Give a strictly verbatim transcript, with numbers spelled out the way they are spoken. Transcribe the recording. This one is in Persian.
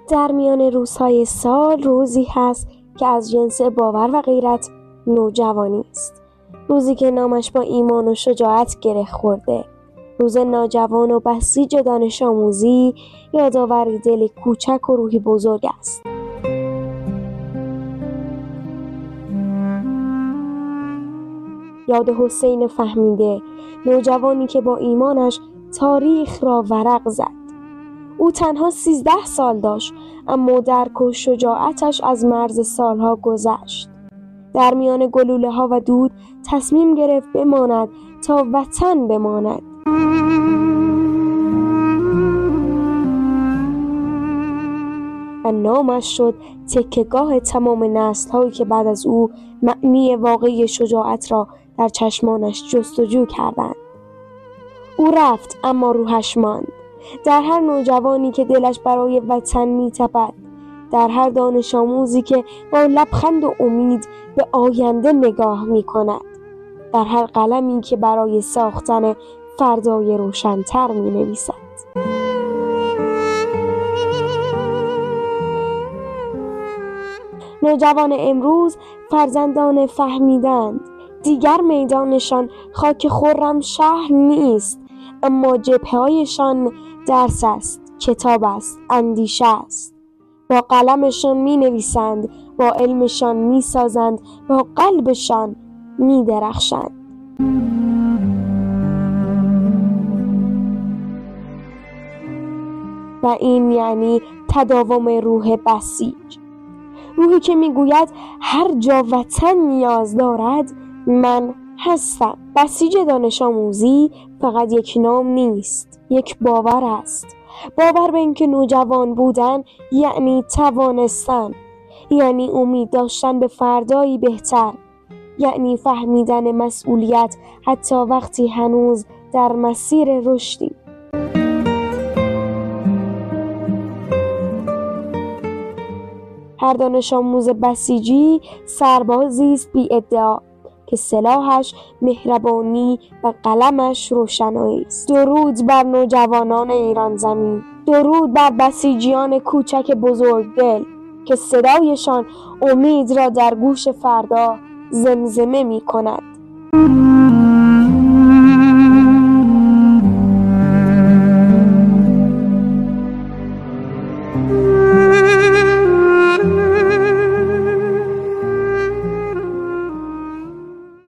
در میان روزهای سال روزی هست که از جنس باور و غیرت نوجوانی است. روزی که نامش با ایمان و شجاعت گره خورده. روز نوجوان و بسیج دانش آموزی، یادآوری دل کوچک و روحی بزرگ است. یاد حسین فهمیده، نوجوانی که با ایمانش تاریخ را ورق زد. او تنها سیزده سال داشت، اما درک و شجاعتش از مرز سالها گذشت. در میان گلوله ها و دود تصمیم گرفت بماند تا وطن بماند. و نامش شد تکیه‌گاه تمام نسل‌هایی که بعد از او معنی واقعی شجاعت را در چشمانش جستجو کردند. او رفت اما روحش ماند. در هر نوجوانی که دلش برای وطن می‌تپد، در هر دانش آموزی که با لبخند و امید به آینده نگاه می‌کند، در هر قلمی که برای ساختن فردای روشن‌تر می‌نویسد. نوجوان امروز فرزندان فهمیدند دیگر میدانشان خاک خرم شهر نیست، اما جبهه‌هایشان درس است، کتاب است، اندیشه است. با قلمشان می نویسند، با علمشان می سازند، با قلبشان می درخشند. و این یعنی تداوم روح بسیج، روحی که می گوید هر جا وطن نیاز دارد من هستم. بسیج دانش آموزی فقط یک نام نیست، یک باور است. باور به اینکه نوجوان بودن یعنی توانستن، یعنی امید داشتن به فردایی بهتر، یعنی فهمیدن مسئولیت حتی وقتی هنوز در مسیر رشدی. هر دانش آموز بسیجی سربازی است بی ادعا که سلاحش مهربانی و قلمش روشنایی است. درود بر نوجوانان ایران زمین، درود بر بسیجیان کوچک بزرگدل که صدایشان امید را در گوش فردا زمزمه می کند.